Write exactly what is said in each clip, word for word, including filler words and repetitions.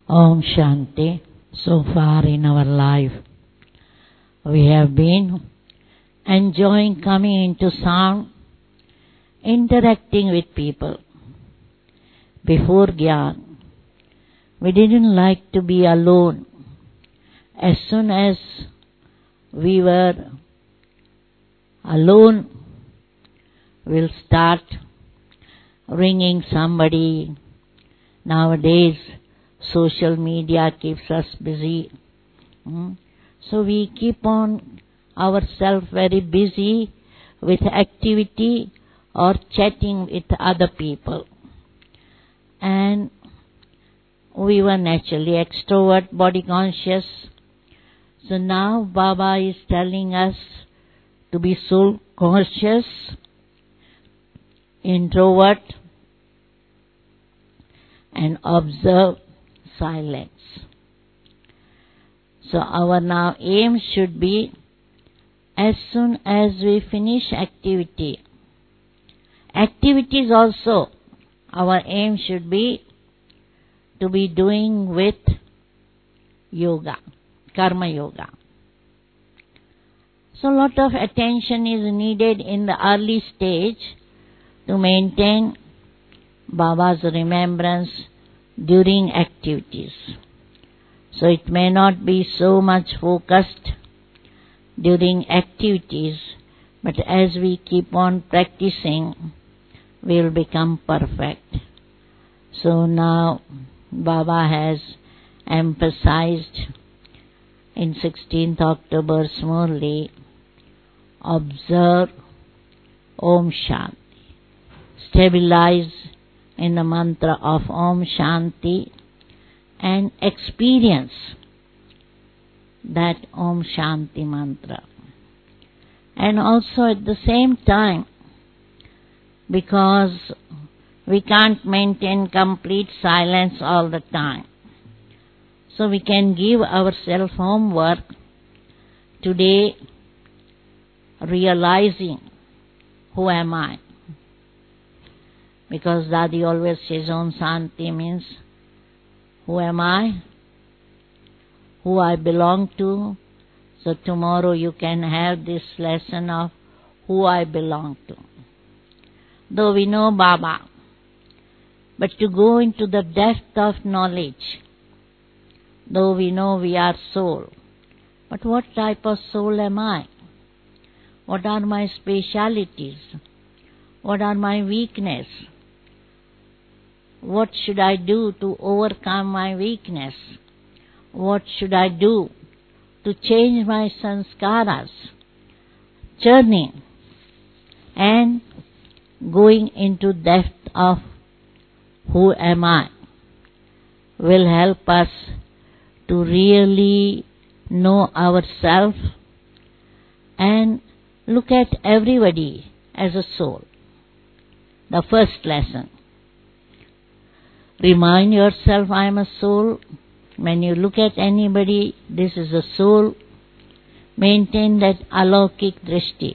Om Shanti. So far in our life, we have been enjoying coming into sound, interacting with people. Before Gyan, we didn't like to be alone. As soon as we were alone, we'll start ringing somebody. Nowadays, social media keeps us busy. Hmm? So we keep on ourselves very busy with activity or chatting with other people. And we were naturally extrovert, body conscious. So now Baba is telling us to be soul conscious, introvert, and observe silence. So our now aim should be, as soon as we finish activity, activities also, our aim should be to be doing with yoga, karma yoga. So a lot of attention is needed in the early stage to maintain Baba's remembrance during activities. So it may not be so much focused during activities, but as we keep on practicing, we will become perfect. So now Baba has emphasized in sixteenth October Murli, observe Om Shanti. Stabilize in the mantra of Om Shanti and experience that Om Shanti mantra. And also at the same time, because we can't maintain complete silence all the time, so we can give ourselves homework today, realizing who am I. Because Dadi always says Om Shanti means who am I, who I belong to. So tomorrow you can have this lesson of who I belong to. Though we know Baba, but to go into the depth of knowledge, though we know we are soul, but what type of soul am I? What are my specialities? What are my weakness? What should I do to overcome my weakness? What should I do to change my sanskaras? Journey and going into depth of who am I will help us to really know ourselves and look at everybody as a soul. The first lesson. Remind yourself, I am a soul. When you look at anybody, this is a soul. Maintain that alaukik drishti,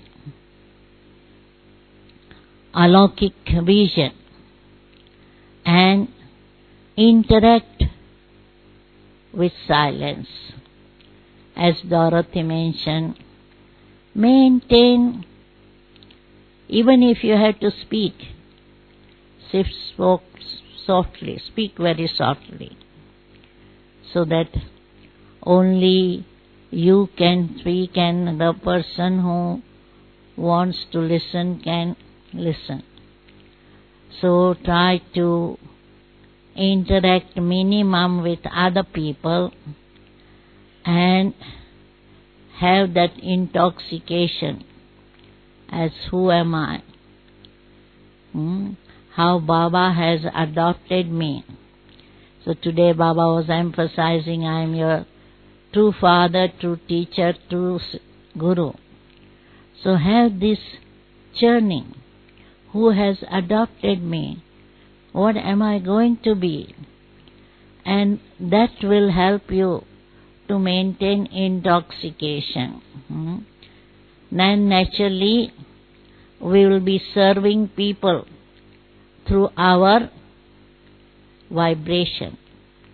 alaukik vision, and interact with silence. As Dorothy mentioned, maintain, even if you have to speak, shift spoke softly, speak very softly, so that only you can speak and the person who wants to listen can listen. So try to interact minimum with other people and have that intoxication as who am I? Hmm? How Baba has adopted me. So today Baba was emphasizing, I am your true father, true teacher, true guru. So have this journey. Who has adopted me? What am I going to be? And that will help you to maintain intoxication. Hmm? Then naturally we will be serving people through our vibration.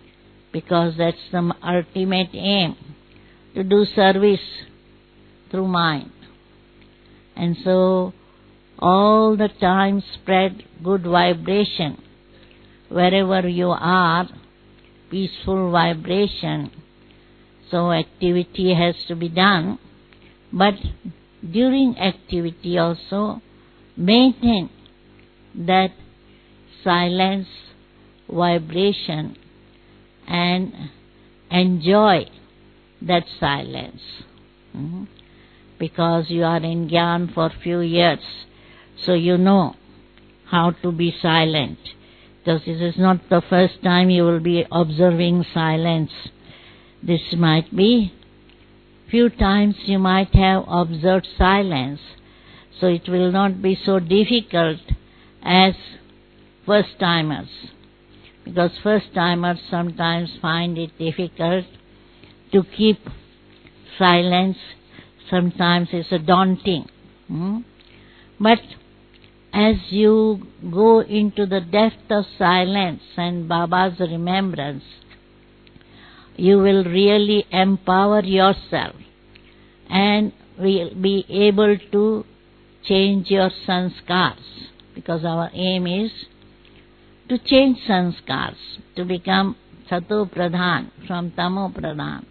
because that's the ultimate aim, to do service through mind. And so all the time spread good vibration wherever you are, peaceful vibration. So activity has to be done, but during activity also maintain that silence vibration and enjoy that silence. Mm-hmm. Because you are in Gyan for few years, so you know how to be silent. Because this is not the first time you will be observing silence. This might be few times you might have observed silence, so it will not be so difficult as first-timers. Because first-timers sometimes find it difficult to keep silence. Sometimes it's a daunting. Hmm? But as you go into the depth of silence and Baba's remembrance, you will really empower yourself and will be able to change your sanskars, because our aim is to change sanskars, to become sato pradhan from tamo pradhan,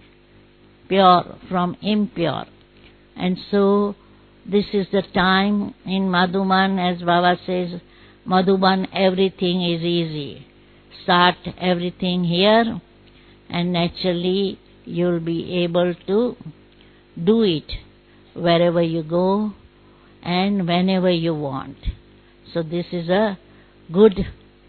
pure from impure. And so this is the time in Madhuban, as Baba says, Madhuban, everything is easy. Start everything here, and naturally you'll be able to do it wherever you go and whenever you want. So this is a good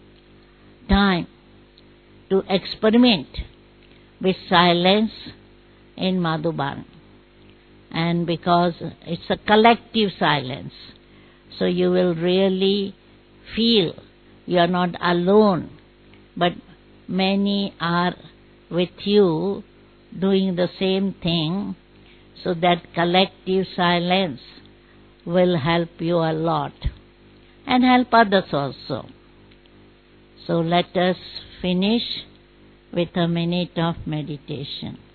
time to experiment with silence in Madhuban. And because it's a collective silence, so you will really feel you are not alone, but many are with you doing the same thing. So that collective silence will help you a lot and help others also. So let us finish with a minute of meditation.